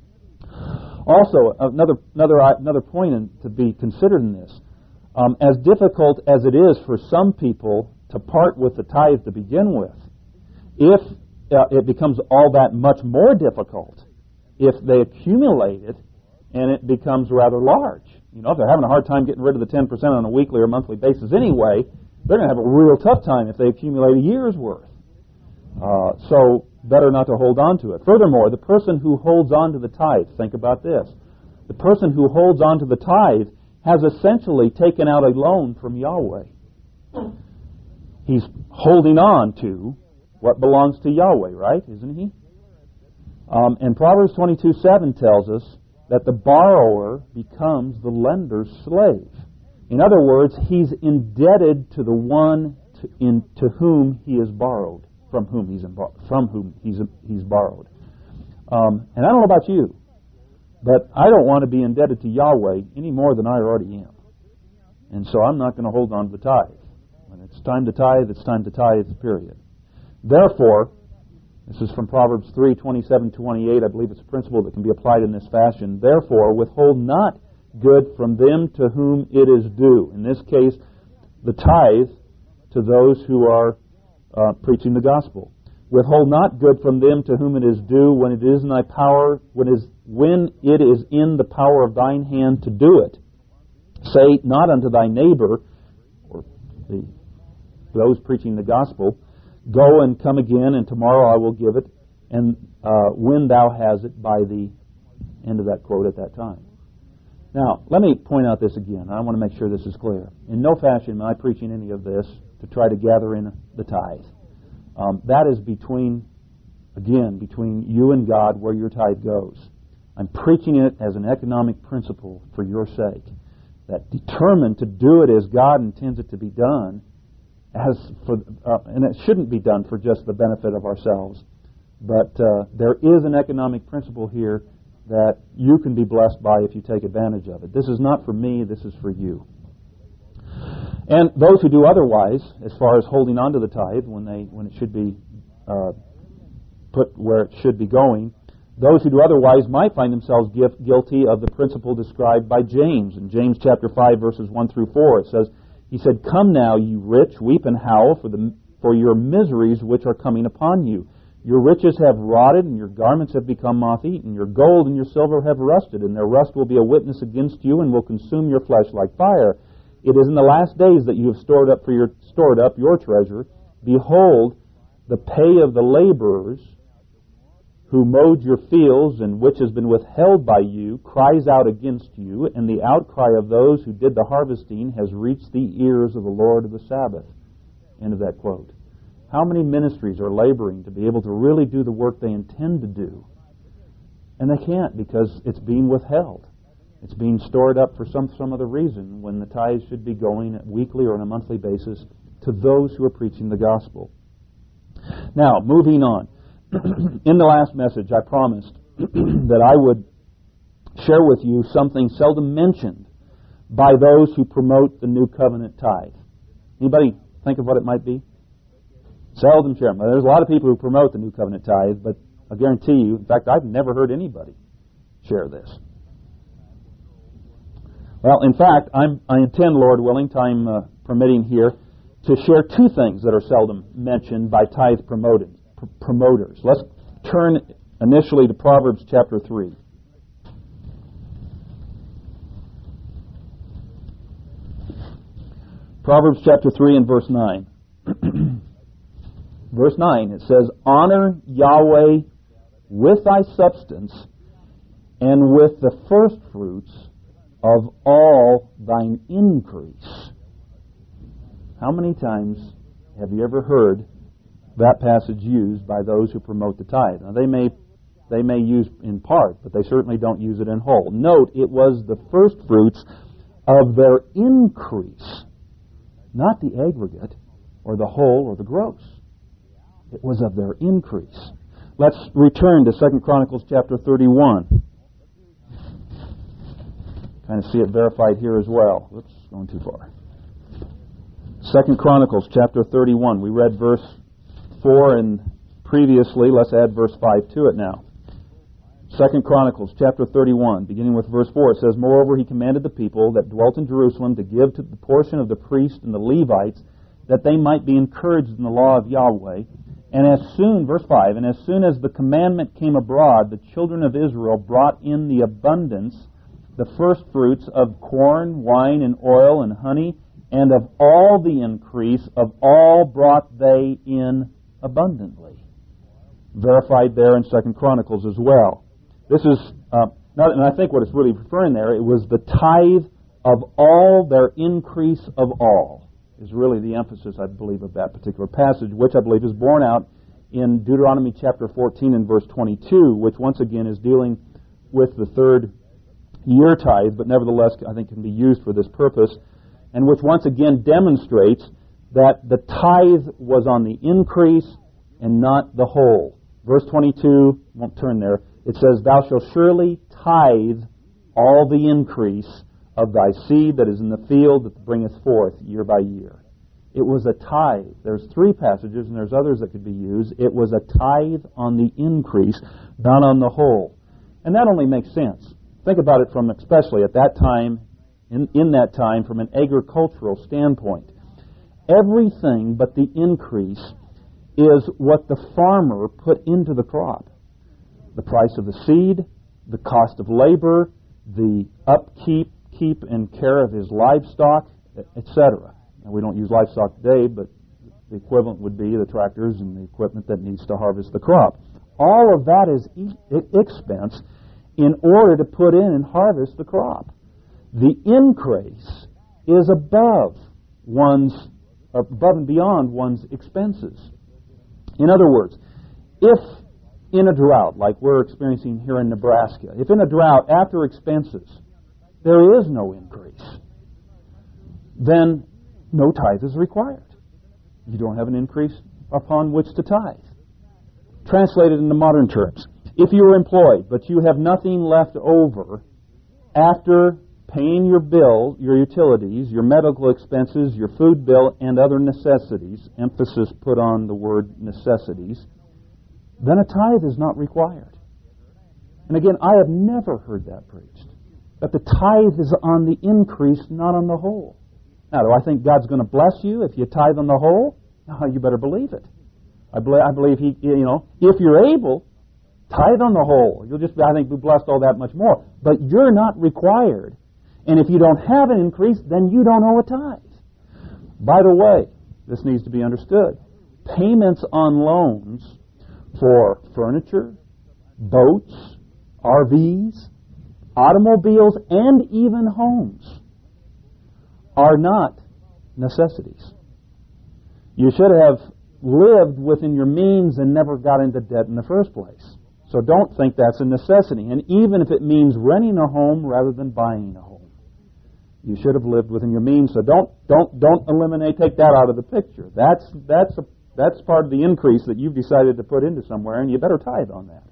Also, another point to be considered in this, as difficult as it is for some people to part with the tithe to begin with, if it becomes all that much more difficult if they accumulate it and it becomes rather large. You know, if they're having a hard time getting rid of the 10% on a weekly or monthly basis anyway, they're going to have a real tough time if they accumulate a year's worth. So better not to hold on to it. Furthermore, the person who holds on to the tithe, think about this. The person who holds on to the tithe has essentially taken out a loan from Yahweh. He's holding on to what belongs to Yahweh, right? Isn't he? And Proverbs 22:7 tells us that the borrower becomes the lender's slave. In other words, he's indebted to the one to whom he is borrowed, from whom he's borrowed. And I don't know about you, but I don't want to be indebted to Yahweh any more than I already am. And so I'm not going to hold on to the tithe. When it's time to tithe, it's time to tithe, period. Therefore, this is from Proverbs 3:27-28. I believe it's a principle that can be applied in this fashion. Therefore, withhold not good from them to whom it is due. In this case, the tithe to those who are preaching the gospel. Withhold not good from them to whom it is due when it is in thy power, when it is in the power of thine hand to do it. Say not unto thy neighbor, or those preaching the gospel, go and come again, and tomorrow I will give it, and when thou hast it by the end of that quote at that time. Now, let me point out this again. I want to make sure this is clear. In no fashion am I preaching any of this to try to gather in the tithe. That is between you and God where your tithe goes. I'm preaching it as an economic principle for your sake, that determined to do it as God intends it to be done, and it shouldn't be done for just the benefit of ourselves. But there is an economic principle here that you can be blessed by if you take advantage of it. This is not for me, this is for you. And those who do otherwise, as far as holding on to the tithe when it should be put where it should be going, those who do otherwise might find themselves guilty of the principle described by James. In James chapter 5, verses 1 through 4, it says, he said, "Come now, ye rich, weep and howl for your miseries which are coming upon you. Your riches have rotted, and your garments have become moth-eaten. Your gold and your silver have rusted, and their rust will be a witness against you, and will consume your flesh like fire. It is in the last days that you have stored up your treasure. Behold, the pay of the laborers who mowed your fields, and which has been withheld by you, cries out against you, and the outcry of those who did the harvesting has reached the ears of the Lord of the Sabbath." End of that quote. How many ministries are laboring to be able to really do the work they intend to do? And they can't because it's being withheld. It's being stored up for some other reason when the tithes should be going at weekly or on a monthly basis to those who are preaching the gospel. Now, moving on. In the last message, I promised that I would share with you something seldom mentioned by those who promote the New Covenant tithe. Anybody think of what it might be? Seldom share them. There's a lot of people who promote the New Covenant tithe, but I guarantee you, in fact, I've never heard anybody share this. Well, in fact, I intend, Lord willing, time permitting here, to share two things that are seldom mentioned by tithe promoters. Let's turn initially to Proverbs chapter 3. Proverbs chapter 3 and verse 9. Verse 9, it says, "Honor Yahweh with thy substance, and with the firstfruits of all thine increase." How many times have you ever heard that passage used by those who promote the tithe? Now, they may use in part, but they certainly don't use it in whole. Note, it was the firstfruits of their increase, not the aggregate, or the whole, or the gross. It was of their increase. Let's return to 2 Chronicles chapter 31. Kind of see it verified here as well. Whoops, going too far. 2 Chronicles chapter 31. We read verse 4 and previously. Let's add verse 5 to it now. 2 Chronicles chapter 31, beginning with verse 4, it says, "Moreover, he commanded the people that dwelt in Jerusalem to give to the portion of the priests and the Levites, that they might be encouraged in the law of Yahweh. And as soon," verse 5, "and as soon as the commandment came abroad, the children of Israel brought in the abundance, the firstfruits of corn, wine, and oil, and honey, and of all the increase of all brought they in abundantly." Verified there in 2 Chronicles as well. This is, and I think what it's really referring there, it was the tithe of all their increase of all, is really the emphasis, I believe, of that particular passage, which I believe is borne out in Deuteronomy chapter 14 and verse 22, which once again is dealing with the third year tithe, but nevertheless I think can be used for this purpose, and which once again demonstrates that the tithe was on the increase and not the whole. Verse 22, won't turn there, it says, "Thou shalt surely tithe all the increase of thy seed that is in the field that bringeth forth year by year." It was a tithe. There's three passages, and there's others that could be used. It was a tithe on the increase, not on the whole. And that only makes sense. Think about it from, especially at that time, in that time, from an agricultural standpoint. Everything but the increase is what the farmer put into the crop. The price of the seed, the cost of labor, the upkeep, upkeep and care of his livestock, etc. And we don't use livestock today, but the equivalent would be the tractors and the equipment that needs to harvest the crop. All of that is expense in order to put in and harvest the crop. The increase is above and beyond one's expenses. In other words, if in a drought, like we're experiencing here in Nebraska, if in a drought after expenses there is no increase, then no tithe is required. You don't have an increase upon which to tithe. Translated into modern terms, if you are employed but you have nothing left over after paying your bill, your utilities, your medical expenses, your food bill, and other necessities, emphasis put on the word necessities, then a tithe is not required. And again, I have never heard that preached, that the tithe is on the increase, not on the whole. Now, do I think God's going to bless you if you tithe on the whole? No, you better believe it. I believe He, if you're able, tithe on the whole. You'll just, I think, be blessed all that much more. But you're not required. And if you don't have an increase, then you don't owe a tithe. By the way, this needs to be understood. Payments on loans for furniture, boats, RVs, automobiles, and even homes are not necessities. You should have lived within your means and never got into debt in the first place. So don't think that's a necessity. And even if it means renting a home rather than buying a home, you should have lived within your means. So don't eliminate, take that out of the picture. That's part of the increase that you've decided to put into somewhere, and you better tithe on that.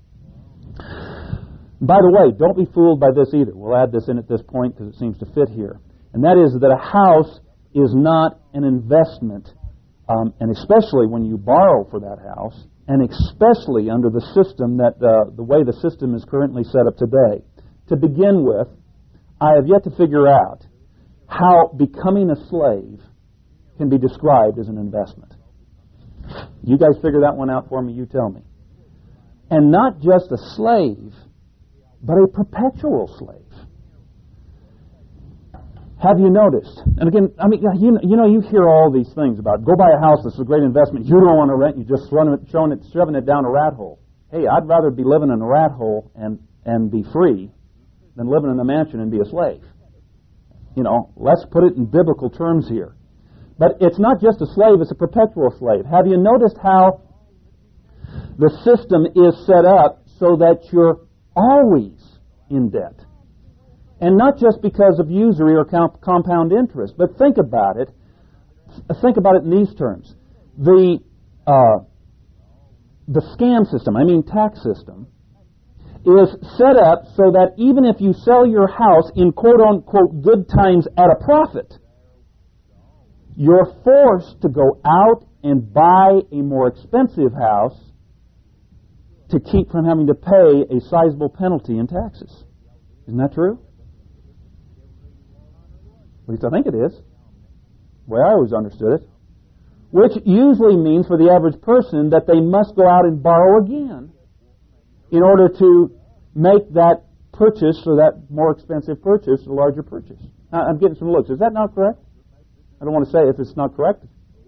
By the way, don't be fooled by this either. We'll add this in at this point because it seems to fit here. And that is that a house is not an investment, and especially when you borrow for that house, and especially under the system that the way the system is currently set up today. To begin with, I have yet to figure out how becoming a slave can be described as an investment. You guys figure that one out for me, you tell me. And not just a slave, but a perpetual slave. Have you noticed? And again, I mean, you hear all these things about go buy a house, this is a great investment. You don't want to rent, you just shoving it down a rat hole. Hey, I'd rather be living in a rat hole and be free than living in a mansion and be a slave. Let's put it in biblical terms here. But it's not just a slave, it's a perpetual slave. Have you noticed how the system is set up so that you're always in debt? And not just because of usury or compound interest, but think about it. Think about it in these terms. The scam system, tax system, is set up so that even if you sell your house in quote-unquote good times at a profit, you're forced to go out and buy a more expensive house to keep from having to pay a sizable penalty in taxes. Isn't that true? At least I think it is. The way I always understood it. Which usually means for the average person that they must go out and borrow again in order to make that purchase or that more expensive purchase a larger purchase. Now, I'm getting some looks. Is that not correct? I don't want to say if it's not correct.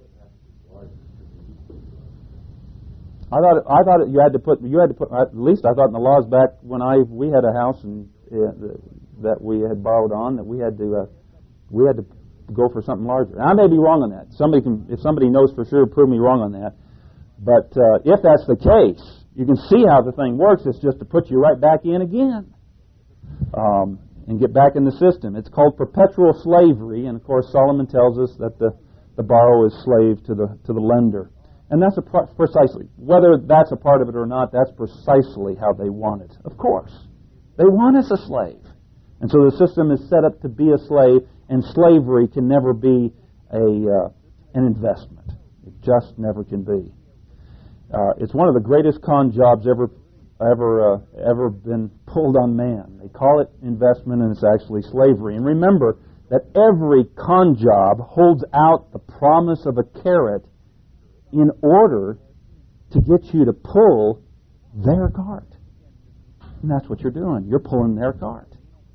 I thought you had to put at least I thought in the laws back when we had a house and that we had borrowed on that we had to go for something larger. And I may be wrong on that. If somebody knows for sure, prove me wrong on that. But if that's the case, you can see how the thing works. It's just to put you right back in again and get back in the system. It's called perpetual slavery, and of course Solomon tells us that the borrower is slave to the lender. And that's precisely, whether that's a part of it or not, that's precisely how they want it. Of course. They want us a slave. And so the system is set up to be a slave, and slavery can never be an investment. It just never can be. It's one of the greatest con jobs ever been pulled on man. They call it investment, and it's actually slavery. And remember that every con job holds out the promise of a carrot in order to get you to pull their cart. And that's what you're doing. You're pulling their cart.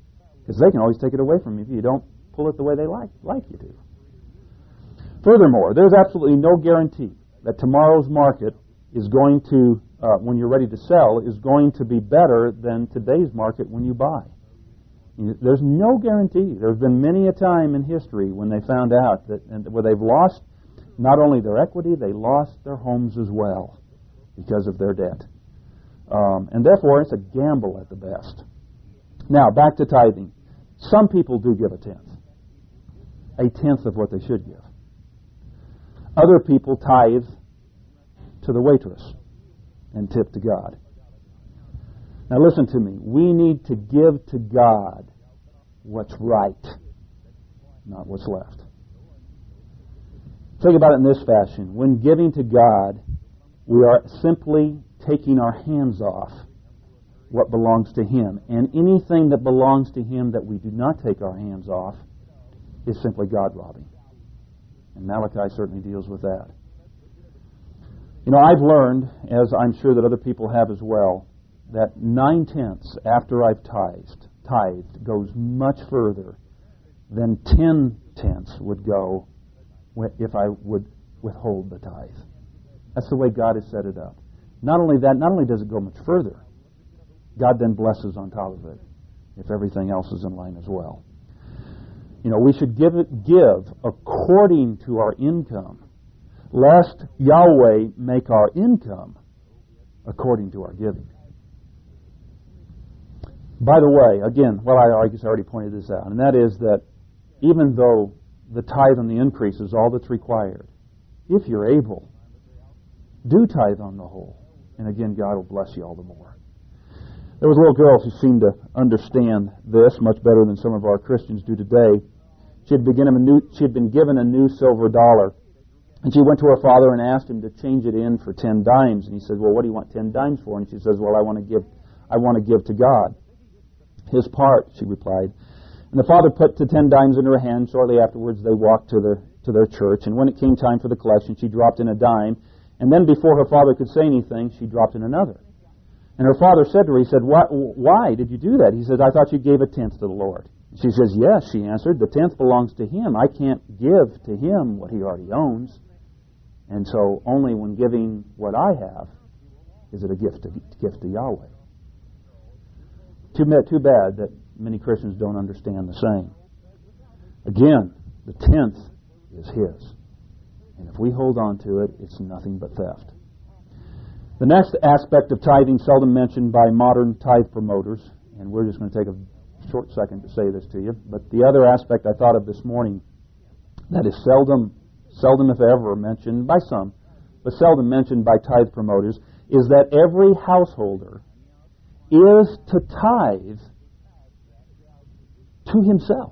Because they can always take it away from you if you don't pull it the way they like you to. Furthermore, there's absolutely no guarantee that tomorrow's market is going to, when you're ready to sell, is going to be better than today's market when you buy. There's no guarantee. There's been many a time in history when they found out that where they've lost not only their equity, they lost their homes as well because of their debt. And therefore, it's a gamble at the best. Now, back to tithing. Some people do give a tenth of what they should give. Other people tithe to the waitress and tip to God. Now listen to me. We need to give to God what's right, not what's left. Think about it in this fashion. When giving to God, we are simply taking our hands off what belongs to Him. And anything that belongs to Him that we do not take our hands off is simply God robbing. And Malachi certainly deals with that. You know, I've learned, as I'm sure that other people have as well, that 9/10 after I've tithed goes much further than 10/10 would go if I would withhold the tithe. That's the way God has set it up. Not only that, not only does it go much further, God then blesses on top of it if everything else is in line as well. You know, we should give according to our income, lest Yahweh make our income according to our giving. By the way, again, I guess I already pointed this out, and that is that even though the tithe on the increase is all that's required, if you're able, do tithe on the whole. And again, God will bless you all the more. There was a little girl who seemed to understand this much better than some of our Christians do today. She had been given a new silver dollar, and she went to her father and asked him to change it in for 10 dimes. And he said, "Well, what do you want 10 dimes for?" And she says, "Well, I want to give to God His part," she replied. And the father put the 10 dimes into her hand. Shortly afterwards, they walked to their church. And when it came time for the collection, she dropped in a dime. And then before her father could say anything, she dropped in another. And her father said to her, he said, "Why did you do that?" He said, "I thought you gave a tenth to the Lord." She says, "Yes," she answered, "the tenth belongs to Him. I can't give to Him what He already owns. And so only when giving what I have is it a gift to Yahweh." Too bad that many Christians don't understand the same. Again, the tenth is His. And if we hold on to it, it's nothing but theft. The next aspect of tithing seldom mentioned by modern tithe promoters, and we're just going to take a short second to say this to you, but the other aspect I thought of this morning that is seldom if ever mentioned by some, but seldom mentioned by tithe promoters, is that every householder is to tithe to himself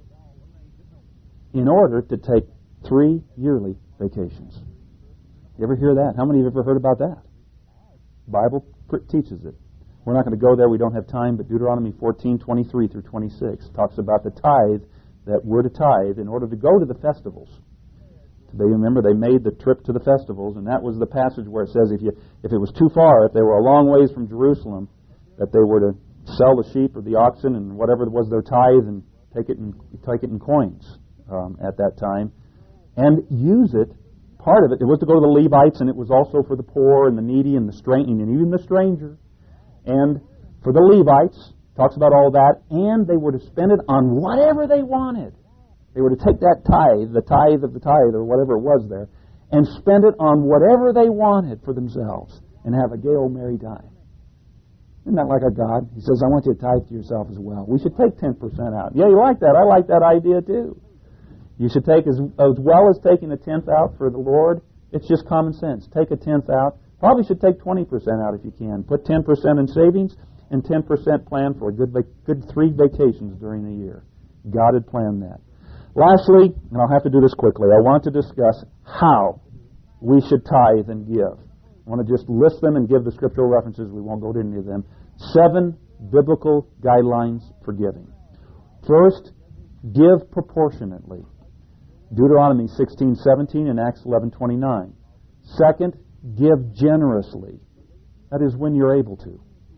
in order to take 3 yearly vacations. You ever hear that? How many have ever heard about that? The Bible teaches it. We're not going to go there. We don't have time, but Deuteronomy 14:23 through 26 talks about the tithe that we're to tithe in order to go to the festivals. Remember, they made the trip to the festivals, and that was the passage where it says if it was too far, if they were a long ways from Jerusalem, that they were to sell the sheep or the oxen and whatever was their tithe and take it in coins at that time, and use it. Part of it was to go to the Levites, and it was also for the poor and the needy and and even the stranger. And for the Levites, talks about all that, and they were to spend it on whatever they wanted. They were to take that tithe, the tithe of the tithe, or whatever it was there, and spend it on whatever they wanted for themselves, and have a gay old merry time. Isn't that like a God? He says, "I want you to tithe to yourself as well." We should take 10% out. Yeah, you like that? I like that idea too. You should take, as well as taking a tenth out for the Lord, it's just common sense. Take a tenth out. Probably should take 20% out if you can. Put 10% in savings and 10% plan for a good 3 vacations during the year. God had planned that. Lastly, and I'll have to do this quickly, I want to discuss how we should tithe and give. I want to just list them and give the scriptural references. We won't go to any of them. 7 biblical guidelines for giving. First, give proportionately. Deuteronomy 16:17 and Acts 11:29. Second, give generously. That is when you're able to.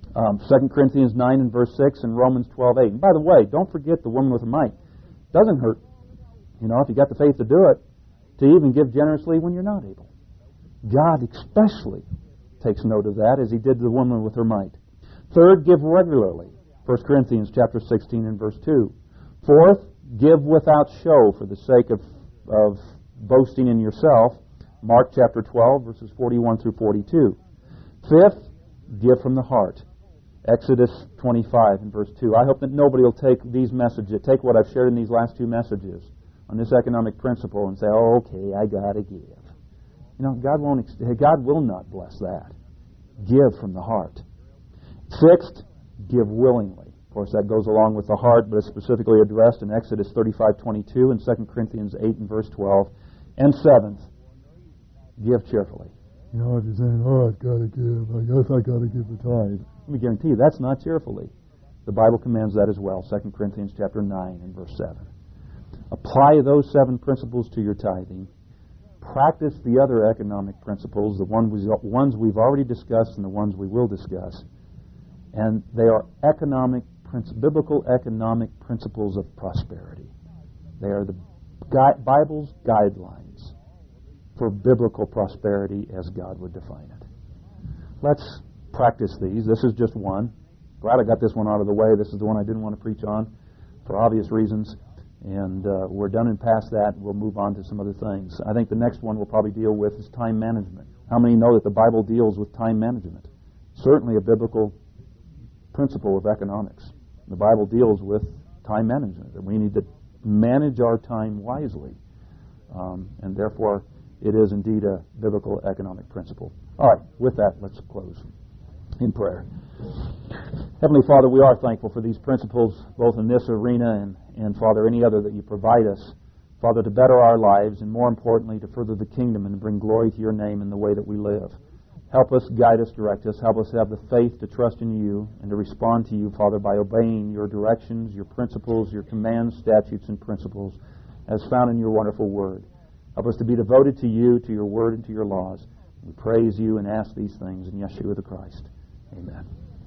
2 Corinthians 9 and verse 6 and Romans 12:8. And by the way, don't forget the woman with her mite. Doesn't hurt, if you got the faith to do it, to even give generously when you're not able. God especially takes note of that, as He did the woman with her mite. Third, give regularly. 1 Corinthians chapter 16 and verse 2. Fourth, give without show for the sake of boasting in yourself. Mark chapter 12, verses 41 through 42. Fifth, give from the heart. Exodus 25 and verse 2. I hope that nobody will take these messages, take what I've shared in these last two messages on this economic principle and say, oh, okay, I got to give. God will not bless that. Give from the heart. Sixth, give willingly. Of course, that goes along with the heart, but it's specifically addressed in Exodus 35:22 and 2 Corinthians 8 and verse 12. And seventh, give cheerfully. If you're saying, I've got to give, I guess I got to give the tithe. Let me guarantee you, that's not cheerfully. The Bible commands that as well, 2 Corinthians chapter 9 and verse 7. Apply those 7 principles to your tithing. Practice the other economic principles, the ones we've already discussed and the ones we will discuss. And they are biblical economic principles of prosperity. They are the Bible's guidelines for biblical prosperity as God would define it. Let's practice these. This is just one. Glad I got this one out of the way. This is the one I didn't want to preach on for obvious reasons. And we're done and past that. We'll move on to some other things. I think the next one we'll probably deal with is time management. How many know that the Bible deals with time management? Certainly a biblical principle of economics. The Bible deals with time management, that we need to manage our time wisely. And therefore, it is indeed a biblical economic principle. All right, with that, let's close in prayer. Heavenly Father, we are thankful for these principles, both in this arena and Father, any other that you provide us, Father, to better our lives and, more importantly, to further the kingdom and to bring glory to your name in the way that we live. Help us, guide us, direct us. Help us to have the faith to trust in you and to respond to you, Father, by obeying your directions, your principles, your commands, statutes, and principles as found in your wonderful word. Help us to be devoted to you, to your word, and to your laws. We praise you and ask these things in Yeshua the Christ. Amen.